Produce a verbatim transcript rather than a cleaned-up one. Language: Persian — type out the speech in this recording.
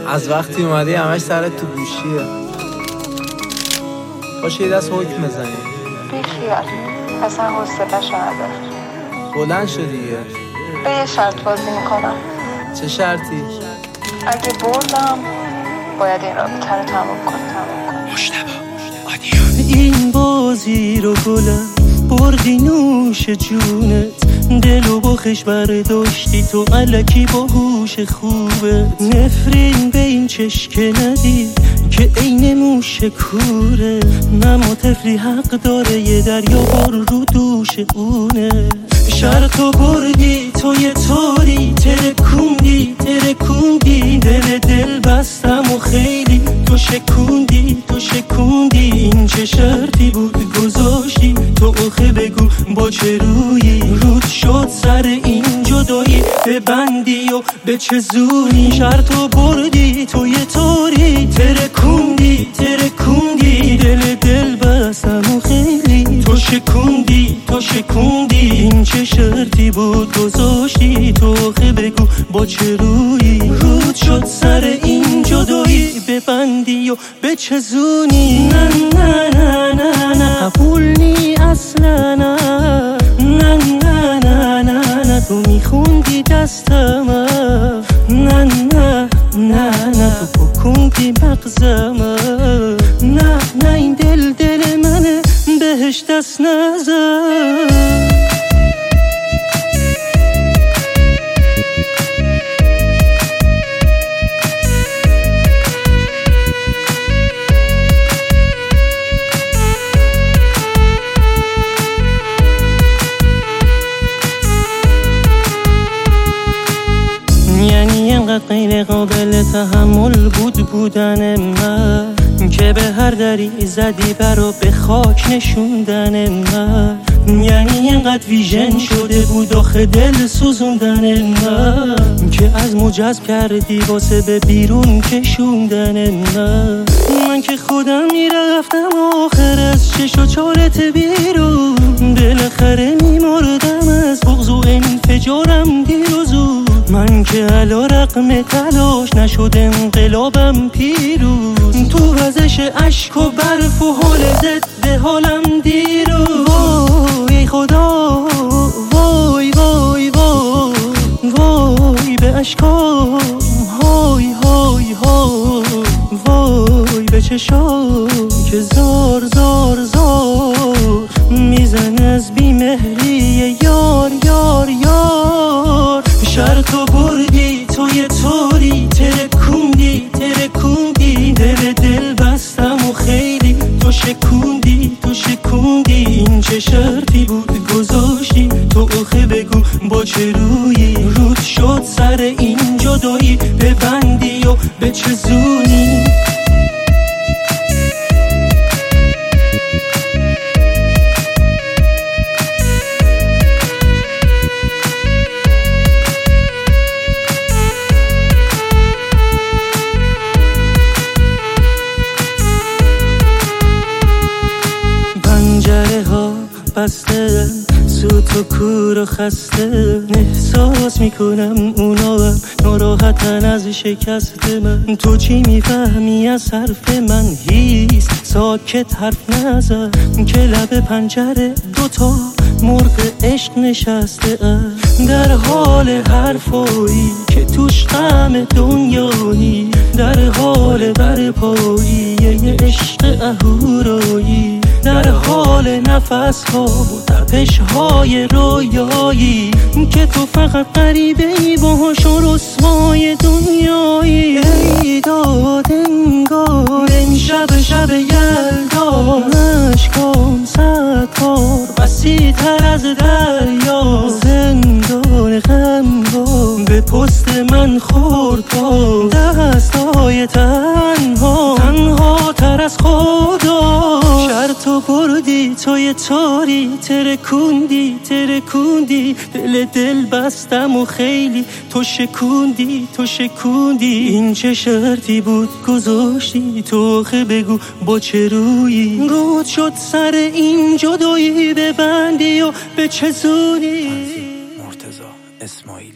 از وقتی اومدی همش سرت تو گوشیه. باشه یه دست حکم بزنیم. بیخیال، اصلا حوصله‌شو ندارم. بلند شو دیگه. به یه شرط بازی میکنم. چه شرطی؟ اگه بردم باید این رابطه رو تموم کنم. مجتبی آدیو. این بازی رو گلم بردی نوش جونت، دلو با خش برداشتی تو الکی با هوش خوبت. نفرین به این چشک ندی که عین موش کوره، مما طفلی حق داره یه دریا بر رو دوش اونه. شرطو بردی تو یه طوری ترکوندی ترکوندی، دل دل بستم و خیلی تو شکوندی تو شکوندی. این چه شرطی بود گذاشتی تو آخه بگو با چه رویی، رود شد سر این جدایی ببندی و به چه زونی. شرطو بردی تو یه طوری ترکوندی ترکوندی، دل دل بستم و خیلی تو شکوندی تو شکوندی. این چه شرطی بود گذاشتی تو آخه بگو با چه رویی، رود شد سر این جدایی ببندی و به چه زونی. نه نه نه نه نه قبول نی اصلا، نه نه نه نه نه نه تو میخوندی دستم، نه نه نه نه تو پکوندی مغزم، نه نه این دل دل منه بهش دست نزن. یعنی اینقدر غیر قابل تحمل بود بودن من که به هر دری زدی برا به خاک نشوندن من. یعنی اینقدر ویژن شده بود آخه دل سوزوندن من که از مجذب کردی واسه به بیرون کشوندن من. من که خودم میرفتم آخر از چش و چالت بیرون، بالاخره میمردم از بغض و انفجارم دیر و زود. من که علا رقم تلاش نشد انقلابم پیروز، تو وزش عشق و برف و حال ضد حالم دیروز. وای خدا وای وای وای وای به عشقام، های های های وای به چشام که زار زار زار میزن از بیمهری یار یار یار. شرطو بردی تو یه طوری ترکوندی ترکوندی، دل دل بستم و خیلی تو شکوندی تو شکوندی. این چه شرطی بود گذاشتی تو آخه بگو با چه رویی، رود شد سر این جدایی ببندی و به چه زونی. پنجره ها بسته سوت و کور و خسته، احساس میکنم اونا هم ناراحتن از شکست من. تو چی میفهمی از حرف من؟ هیس ساکت حرف نزن که لب پنجره دوتا مرغ عشق نشسته ام، در حال حرفایی که توش غم دنیایی، در حال برپایی یه عشق اهورایی، در حال نفس ها و تپش های رویایی که تو فقط غریبه ای باهاش و رسوای دنیایی. ای داد انگار این شب شب یلدا، عشقام صد بار وسیع تر از دریا، زندان غمگان به پست من خورد با دستای تنها تنها تر از خدا. شرطو بردی تو یه طوری ترکوندی ترکوندی، دل دل بستم و خیلی تو شکوندی تو شکوندی. این چه شرطی بود گذاشتی تو آخه بگو با چه رویی، رود شد سر این جدایی ببندی و به چه زونی. مرتضی اسماعیلی.